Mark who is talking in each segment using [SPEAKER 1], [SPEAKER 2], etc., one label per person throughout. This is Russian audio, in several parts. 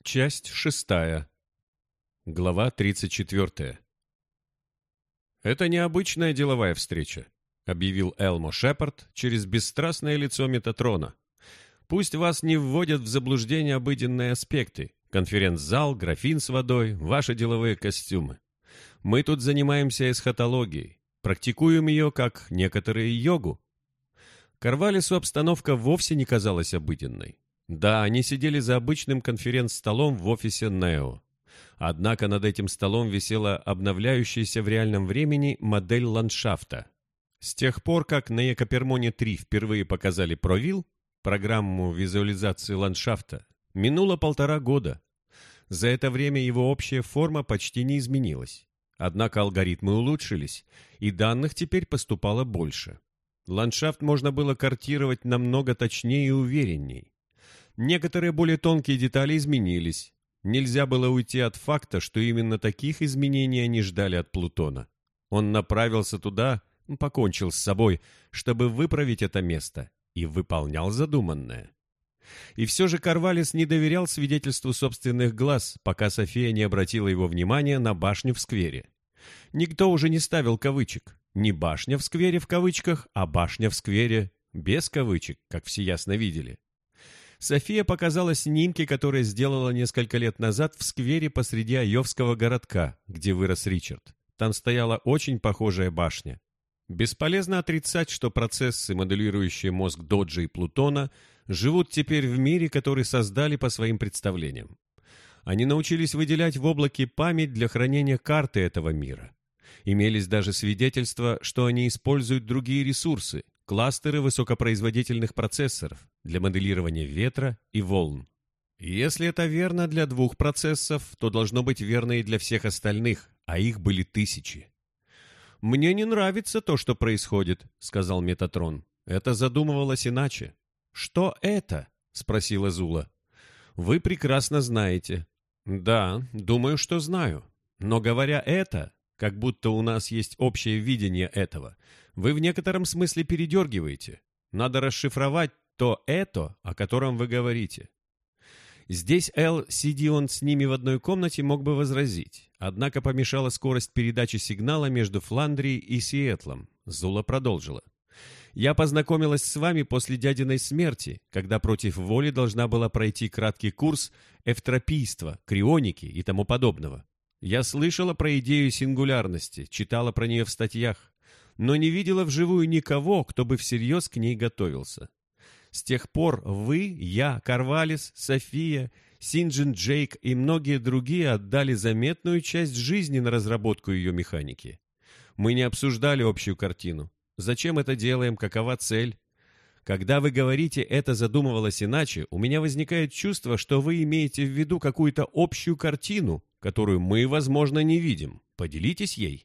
[SPEAKER 1] Часть 6. Глава 34. «Это необычная деловая встреча», — объявил Элмо Шепард через бесстрастное лицо Метатрона. «Пусть вас не вводят в заблуждение обыденные аспекты. Конференц-зал, графин с водой, ваши деловые костюмы. Мы тут занимаемся эсхатологией, практикуем ее, как некоторые йогу». Карвалису обстановка вовсе не казалась обыденной. Да, они сидели за обычным конференц-столом в офисе Нео. Однако над этим столом висела обновляющаяся в реальном времени модель ландшафта. С тех пор, как на Екапермоне-3 впервые показали Провил, программу визуализации ландшафта, минуло 1,5 года. За это время его общая форма почти не изменилась. Однако алгоритмы улучшились, и данных теперь поступало больше. Ландшафт можно было картировать намного точнее и уверенней. Некоторые более тонкие детали изменились. Нельзя было уйти от факта, что именно таких изменений они ждали от Плутона. Он направился туда, покончил с собой, чтобы выправить это место, и выполнял задуманное. И все же Карвалис не доверял свидетельству собственных глаз, пока София не обратила его внимания на башню в сквере. Никто уже не ставил кавычек. Не башня в сквере в кавычках, а башня в сквере без кавычек, как все ясно видели. София показала снимки, которые сделала несколько лет назад в сквере посреди Айовского городка, где вырос Ричард. Там стояла очень похожая башня. Бесполезно отрицать, что процессы, моделирующие мозг Доджа и Плутона, живут теперь в мире, который создали по своим представлениям. Они научились выделять в облаке память для хранения карты этого мира. Имелись даже свидетельства, что они используют другие ресурсы, кластеры высокопроизводительных процессоров для моделирования ветра и волн. Если это верно для 2 процессов, то должно быть верно и для всех остальных, а их были тысячи. «Мне не нравится то, что происходит», — сказал Метатрон. «Это задумывалось иначе». «Что это?» — спросила Зула. «Вы прекрасно знаете». «Да, думаю, что знаю. Но говоря это, как будто у нас есть общее видение этого, вы в некотором смысле передергиваете. Надо расшифровать то это, о котором вы говорите». Здесь Эл, сиди он с ними в одной комнате, мог бы возразить. Однако помешала скорость передачи сигнала между Фландрией и Сиэтлом. Зула продолжила. «Я познакомилась с вами после дядиной смерти, когда против воли должна была пройти краткий курс эвтропийства, крионики и тому подобного. Я слышала про идею сингулярности, читала про нее в статьях, но не видела вживую никого, кто бы всерьез к ней готовился. С тех пор вы, я, Карвалис, София, Синджин Джейк и многие другие отдали заметную часть жизни на разработку ее механики. Мы не обсуждали общую картину. Зачем это делаем, какова цель? Когда вы говорите «это задумывалось иначе», у меня возникает чувство, что вы имеете в виду какую-то общую картину, которую мы, возможно, не видим. Поделитесь ей».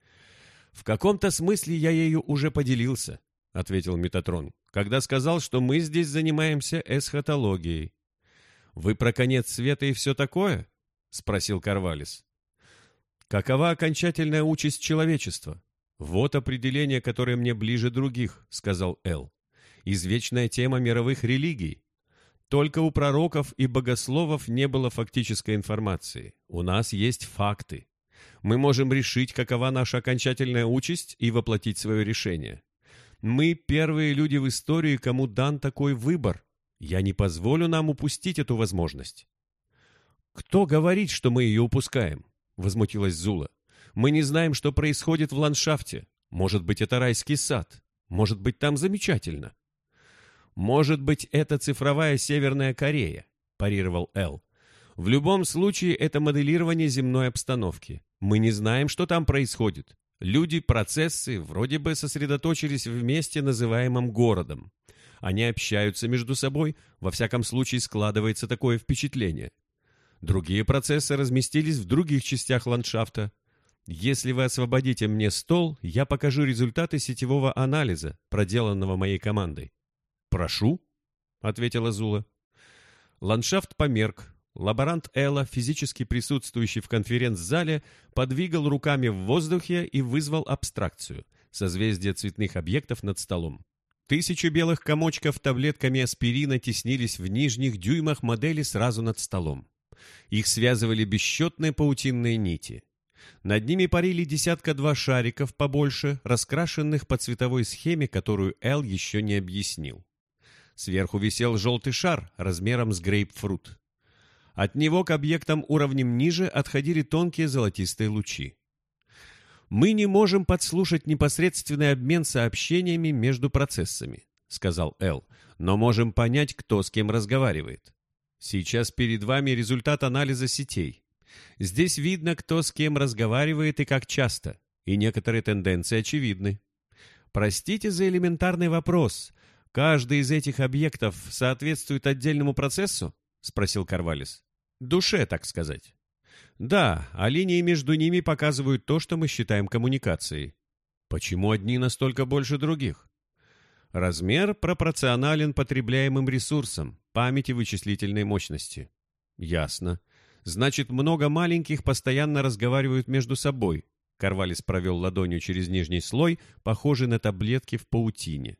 [SPEAKER 1] «В каком-то смысле я ею уже поделился», — ответил Метатрон, «когда сказал, что мы здесь занимаемся эсхатологией». «Вы про конец света и все такое?» — спросил Карвалис. «Какова окончательная участь человечества? Вот определение, которое мне ближе других», — сказал Эл. «Извечная тема мировых религий. Только у пророков и богословов не было фактической информации. У нас есть факты. Мы можем решить, какова наша окончательная участь, и воплотить свое решение. Мы первые люди в истории, кому дан такой выбор. Я не позволю нам упустить эту возможность». «Кто говорит, что мы ее упускаем?» — возмутилась Зула. «Мы не знаем, что происходит в ландшафте. Может быть, это райский сад. Может быть, там замечательно». «Может быть, это цифровая Северная Корея», — парировал Эл. «В любом случае, это моделирование земной обстановки. Мы не знаем, что там происходит. Люди, процессы вроде бы сосредоточились в месте, называемом городом. Они общаются между собой, во всяком случае складывается такое впечатление. Другие процессы разместились в других частях ландшафта. Если вы освободите мне стол, я покажу результаты сетевого анализа, проделанного моей командой». «Прошу», — ответила Зула. Ландшафт померк. Лаборант Элла, физически присутствующий в конференц-зале, подвигал руками в воздухе и вызвал абстракцию — созвездие цветных объектов над столом. 1000 белых комочков таблетками аспирина теснились в нижних дюймах модели сразу над столом. Их связывали бесчетные паутинные нити. Над ними парили десятка-два шариков побольше, раскрашенных по цветовой схеме, которую Эл еще не объяснил. Сверху висел желтый шар размером с грейпфрут. От него к объектам уровнем ниже отходили тонкие золотистые лучи. «Мы не можем подслушать непосредственный обмен сообщениями между процессами», — сказал Эл, «но можем понять, кто с кем разговаривает. Сейчас перед вами результат анализа сетей. Здесь видно, кто с кем разговаривает и как часто, и некоторые тенденции очевидны. Простите за элементарный вопрос. Каждый из этих объектов соответствует отдельному процессу?» — спросил Карвалис. «Душе, так сказать». «Да, а линии между ними показывают то, что мы считаем коммуникацией». «Почему одни настолько больше других?» «Размер пропорционален потребляемым ресурсам, памяти вычислительной мощности». «Ясно. Значит, много маленьких постоянно разговаривают между собой». Карвалис провел ладонью через нижний слой, похожий на таблетки в паутине.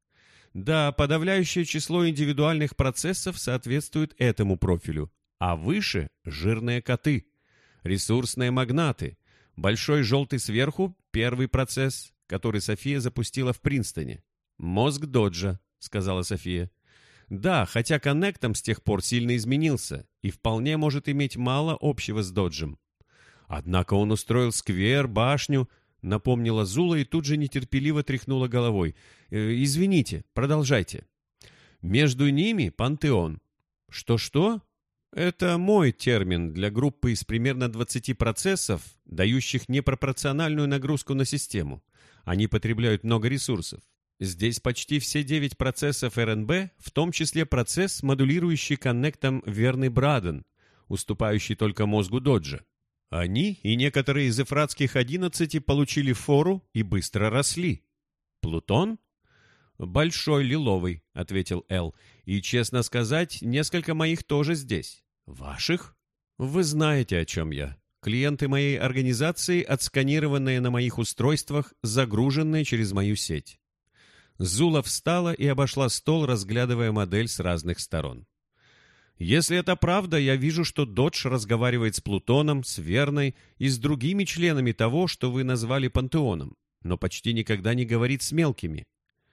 [SPEAKER 1] «Да, подавляющее число индивидуальных процессов соответствует этому профилю, а выше — жирные коты, ресурсные магнаты. Большой желтый сверху — первый процесс, который София запустила в Принстоне. «Мозг Доджа», — сказала София. «Да, хотя коннектом с тех пор сильно изменился и вполне может иметь мало общего с Доджем. Однако он устроил сквер, башню», — напомнила Зула и тут же нетерпеливо тряхнула головой. «Извините, продолжайте». «Между ними пантеон». «Что-что?» «Это мой термин для группы из примерно 20 процессов, дающих непропорциональную нагрузку на систему. Они потребляют много ресурсов. Здесь почти все 9 процессов РНБ, в том числе процесс, модулирующий коннектом верный Браден, уступающий только мозгу Доджа. Они и некоторые из эфратских 11 получили фору и быстро росли. Плутон?» «Большой лиловый», — ответил Эл. «И, честно сказать, несколько моих тоже здесь». «Ваших?» «Вы знаете, о чем я. Клиенты моей организации, отсканированные на моих устройствах, загруженные через мою сеть». Зула встала и обошла стол, разглядывая модель с разных сторон. «Если это правда, я вижу, что Додж разговаривает с Плутоном, с Верной и с другими членами того, что вы назвали пантеоном, но почти никогда не говорит с мелкими».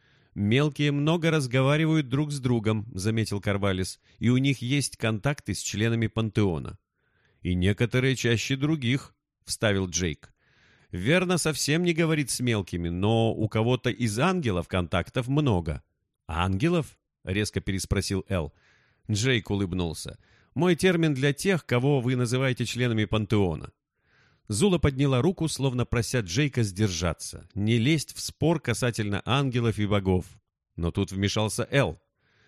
[SPEAKER 1] «Мелкие много разговаривают друг с другом», — заметил Карвалис, «и у них есть контакты с членами пантеона». «И некоторые чаще других», — вставил Джейк. «Верно, совсем не говорит с мелкими, но у кого-то из ангелов контактов много». «Ангелов?» — резко переспросил Эл. Джейк улыбнулся. «Мой термин для тех, кого вы называете членами пантеона». Зула подняла руку, словно прося Джейка сдержаться, не лезть в спор касательно ангелов и богов. Но тут вмешался Эл.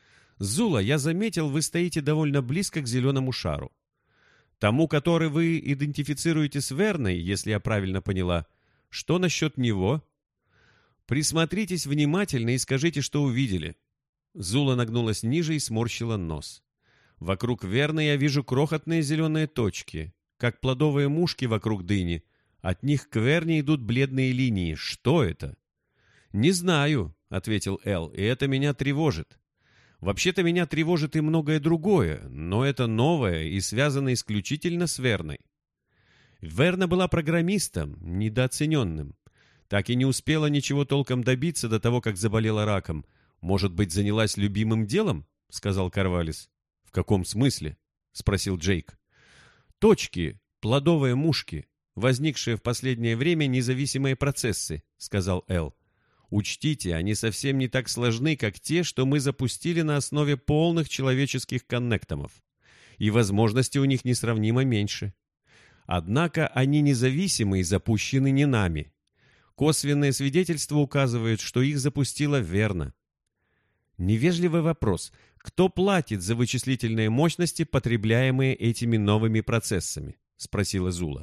[SPEAKER 1] «Зула, я заметил, вы стоите довольно близко к зеленому шару. Тому, который вы идентифицируете с Верной, если я правильно поняла. Что насчет него?» «Присмотритесь внимательно и скажите, что увидели». Зула нагнулась ниже и сморщила нос. «Вокруг Верны я вижу крохотные зеленые точки, как плодовые мушки вокруг дыни. От них к Верне идут бледные линии. Что это?» «Не знаю», — ответил Эл, — «и это меня тревожит. Вообще-то меня тревожит и многое другое, но это новое и связано исключительно с Верной». Верна была программистом, недооцененным. Так и не успела ничего толком добиться до того, как заболела раком. «Может быть, занялась любимым делом?» — сказал Карвалис. «В каком смысле?» — спросил Джейк. «Точки, плодовые мушки, возникшие в последнее время независимые процессы», — сказал Эл. «Учтите, они совсем не так сложны, как те, что мы запустили на основе полных человеческих коннектомов. И возможности у них несравнимо меньше. Однако они независимы и запущены не нами. Косвенное свидетельство указывает, что их запустила Верна». Невежливый вопрос. Кто платит за вычислительные мощности, потребляемые этими новыми процессами? Спросила Зула.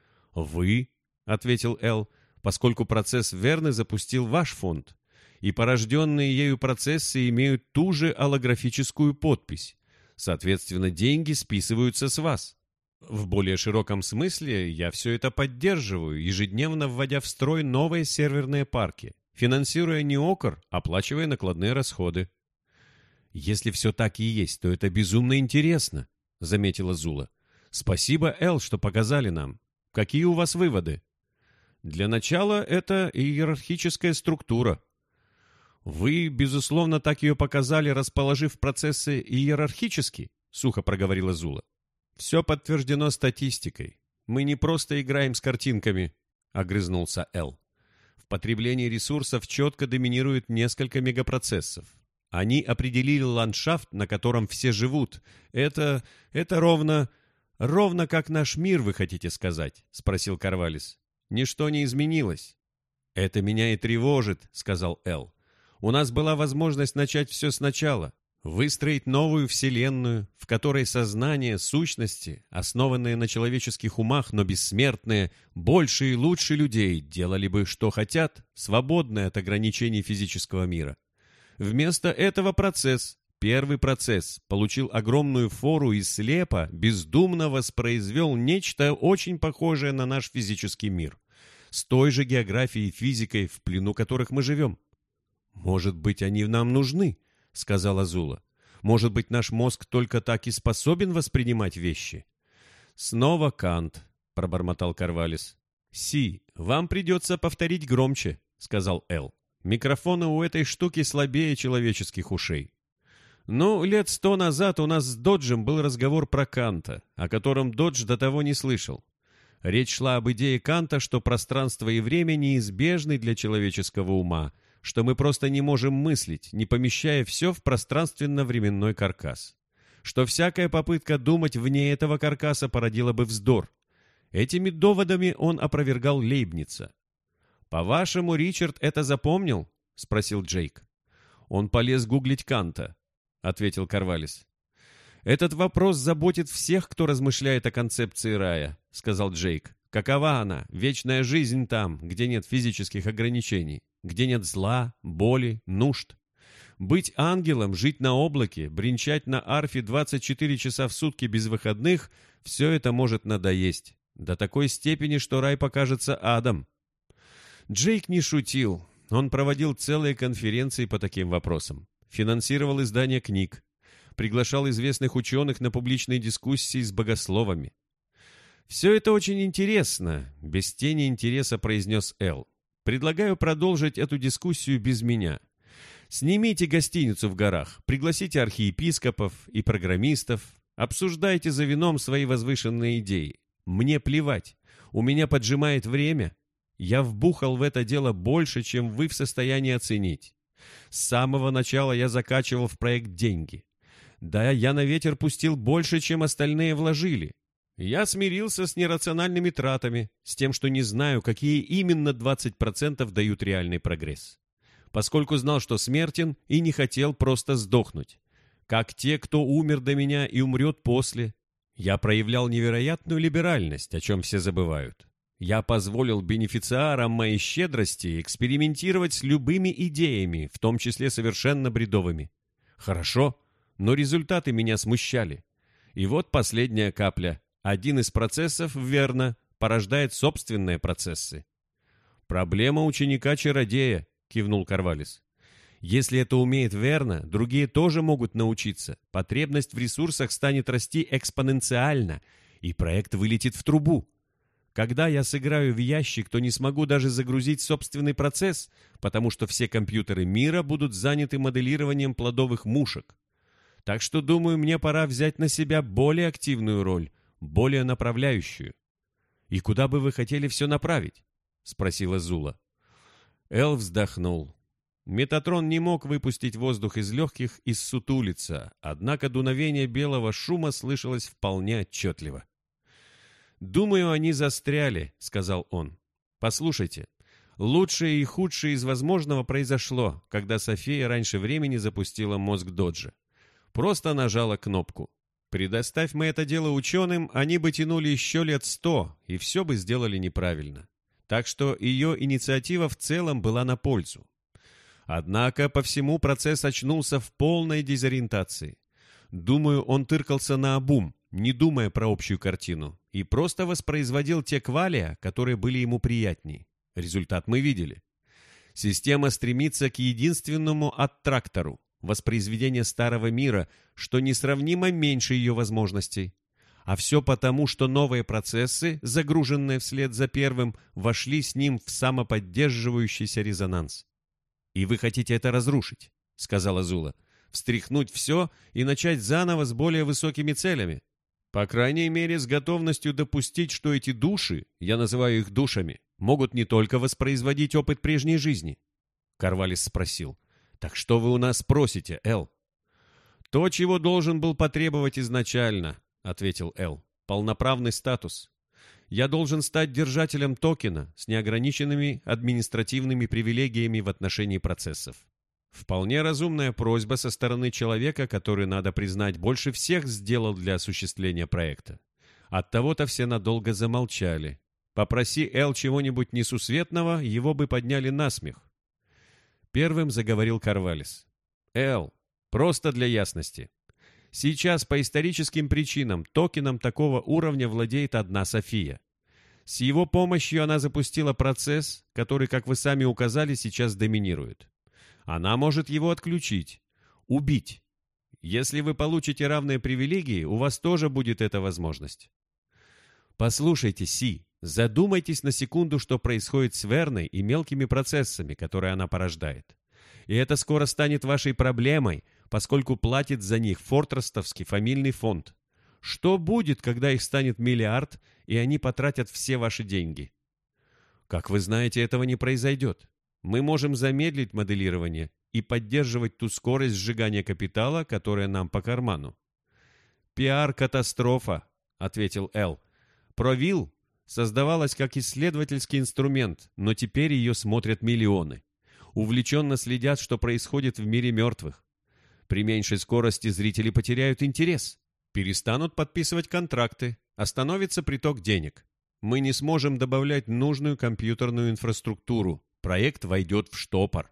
[SPEAKER 1] «Вы», — ответил Эл, — «поскольку процесс Верны запустил ваш фонд, и порожденные ею процессы имеют ту же аллографическую подпись. Соответственно, деньги списываются с вас. В более широком смысле я все это поддерживаю, ежедневно вводя в строй новые серверные парки, финансируя неокр, оплачивая накладные расходы». «Если все так и есть, то это безумно интересно», — заметила Зула. Спасибо, Эл, что показали нам. Какие у вас выводы? Для начала это иерархическая структура. Вы, безусловно, так ее показали, расположив процессы иерархически, сухо проговорила Зула. Все подтверждено статистикой. Мы не просто играем с картинками, огрызнулся Эл. В потреблении ресурсов четко доминирует несколько мегапроцессов. Они определили ландшафт, на котором все живут. Это ровно как наш мир, вы хотите сказать? Спросил Карвалис. Ничто не изменилось. Это меня и тревожит, сказал Эл. У нас была возможность начать все сначала, выстроить новую вселенную, в которой сознание, сущности, основанные на человеческих умах, но бессмертные, больше и лучше людей, делали бы, что хотят, свободные от ограничений физического мира. Вместо этого первый процесс, получил огромную фору и слепо, бездумно воспроизвел нечто очень похожее на наш физический мир, с той же географией и физикой, в плену которых мы живем. «Может быть, они нам нужны?» — сказала Зула. «Может быть, наш мозг только так и способен воспринимать вещи?» «Снова Кант», — пробормотал Карвалис. «Си, вам придется повторить громче», — сказал Эл. «Микрофоны у этой штуки слабее человеческих ушей». «Ну, лет 100 назад у нас с Доджем был разговор про Канта, о котором Додж до того не слышал. Речь шла об идее Канта, что пространство и время неизбежны для человеческого ума, что мы просто не можем мыслить, не помещая все в пространственно-временной каркас. Что всякая попытка думать вне этого каркаса породила бы вздор. Этими доводами он опровергал Лейбница. «По-вашему, Ричард это запомнил?» — спросил Джейк. «Он полез гуглить Канта», — ответил Карвалис. «Этот вопрос заботит всех, кто размышляет о концепции рая», — сказал Джейк. «Какова она, вечная жизнь там, где нет физических ограничений? Где нет зла, боли, нужд. Быть ангелом, жить на облаке, бренчать на арфе 24 часа в сутки без выходных – все это может надоесть. До такой степени, что рай покажется адом». Джейк не шутил. Он проводил целые конференции по таким вопросам. Финансировал издание книг. Приглашал известных ученых на публичные дискуссии с богословами. «Все это очень интересно», – без тени интереса произнес Эл. «Предлагаю продолжить эту дискуссию без меня. Снимите гостиницу в горах, пригласите архиепископов и программистов, обсуждайте за вином свои возвышенные идеи. Мне плевать, у меня поджимает время. Я вбухал в это дело больше, чем вы в состоянии оценить. С самого начала я закачивал в проект деньги. Да, я на ветер пустил больше, чем остальные вложили. Я смирился с нерациональными тратами, с тем, что не знаю, какие именно 20% дают реальный прогресс. Поскольку знал, что смертен, и не хотел просто сдохнуть. Как те, кто умер до меня и умрет после. Я проявлял невероятную либеральность, о чем все забывают. Я позволил бенефициарам моей щедрости экспериментировать с любыми идеями, в том числе совершенно бредовыми. Хорошо, но результаты меня смущали. И вот последняя капля. Один из процессов, верно, порождает собственные процессы. «Проблема ученика-чародея», — кивнул Карвалис. «Если это умеет Верна, другие тоже могут научиться. Потребность в ресурсах станет расти экспоненциально, и проект вылетит в трубу. Когда я сыграю в ящик, то не смогу даже загрузить собственный процесс, потому что все компьютеры мира будут заняты моделированием плодовых мушек. Так что, думаю, мне пора взять на себя более активную роль, более направляющую». «И куда бы вы хотели все направить?» — спросила Зула. Эл вздохнул. Метатрон не мог выпустить воздух из легких и ссутулиться, однако дуновение белого шума слышалось вполне отчетливо. «Думаю, они застряли», — сказал он. «Послушайте, лучшее и худшее из возможного произошло, когда София раньше времени запустила мозг Доджа. Просто нажала кнопку. Предоставь мы это дело ученым, они бы тянули еще лет 100, и все бы сделали неправильно. Так что ее инициатива в целом была на пользу. Однако по всему процесс очнулся в полной дезориентации. Думаю, он тыркался наобум, не думая про общую картину, и просто воспроизводил те квалия, которые были ему приятней. Результат мы видели. Система стремится к единственному аттрактору — воспроизведение старого мира, что несравнимо меньше ее возможностей. А все потому, что новые процессы, загруженные вслед за первым, вошли с ним в самоподдерживающийся резонанс. «И вы хотите это разрушить», — сказала Зула. «Встряхнуть все и начать заново с более высокими целями. По крайней мере, с готовностью допустить, что эти души, я называю их душами, могут не только воспроизводить опыт прежней жизни». Карвалис спросил. «Так что вы у нас просите, Эл?» «То, чего должен был потребовать изначально», — ответил Эл. «Полноправный статус. Я должен стать держателем токена с неограниченными административными привилегиями в отношении процессов. Вполне разумная просьба со стороны человека, который, надо признать, больше всех сделал для осуществления проекта. Оттого-то все надолго замолчали. Попроси Эл чего-нибудь несусветного, его бы подняли на смех». Первым заговорил Карвалис. «Эл, просто для ясности. Сейчас по историческим причинам токеном такого уровня владеет одна София. С его помощью она запустила процесс, который, как вы сами указали, сейчас доминирует. Она может его отключить, убить. Если вы получите равные привилегии, у вас тоже будет эта возможность. Послушайте, Си, задумайтесь на секунду, что происходит с Верной и мелкими процессами, которые она порождает. И это скоро станет вашей проблемой, поскольку платит за них Фортрестовский фамильный фонд. Что будет, когда их станет миллиард, и они потратят все ваши деньги? Как вы знаете, этого не произойдет. Мы можем замедлить моделирование и поддерживать ту скорость сжигания капитала, которая нам по карману. «Пиар-катастрофа», — ответил Эл. «Провил создавалась как исследовательский инструмент, но теперь ее смотрят миллионы. Увлеченно следят, что происходит в мире мертвых. При меньшей скорости зрители потеряют интерес, перестанут подписывать контракты, остановится приток денег. Мы не сможем добавлять нужную компьютерную инфраструктуру. Проект войдет в штопор».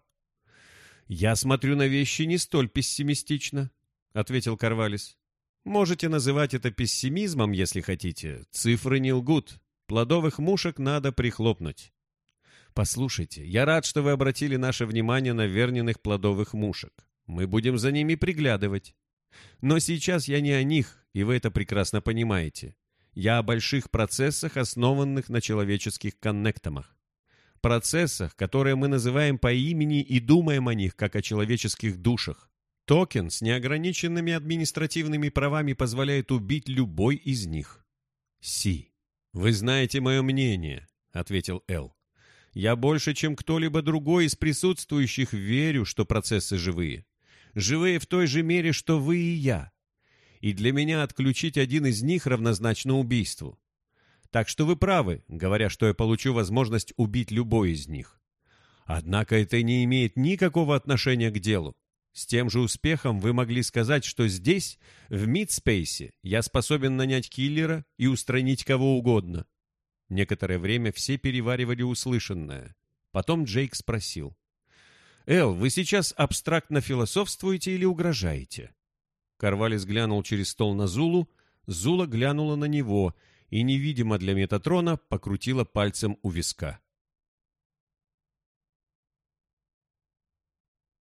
[SPEAKER 1] «Я смотрю на вещи не столь пессимистично», — ответил Карвалис. «Можете называть это пессимизмом, если хотите. Цифры не лгут. Плодовых мушек надо прихлопнуть». «Послушайте, я рад, что вы обратили наше внимание на Верниных плодовых мушек. Мы будем за ними приглядывать. Но сейчас я не о них, и вы это прекрасно понимаете. Я о больших процессах, основанных на человеческих коннектомах. Процессах, которые мы называем по имени и думаем о них, как о человеческих душах. Токен с неограниченными административными правами позволяет убить любой из них». «Си, вы знаете мое мнение», — ответил Эл. «Я больше, чем кто-либо другой из присутствующих, верю, что процессы живые. Живые в той же мере, что вы и я. И для меня отключить один из них равнозначно убийству. Так что вы правы, говоря, что я получу возможность убить любой из них. Однако это не имеет никакого отношения к делу. С тем же успехом вы могли сказать, что здесь, в Мидспейсе, я способен нанять киллера и устранить кого угодно». Некоторое время все переваривали услышанное. Потом Джейк спросил. «Эл, вы сейчас абстрактно философствуете или угрожаете?» Карвалис глянул через стол на Зулу, Зула глянула на него и, невидимо для Метатрона, покрутила пальцем у виска.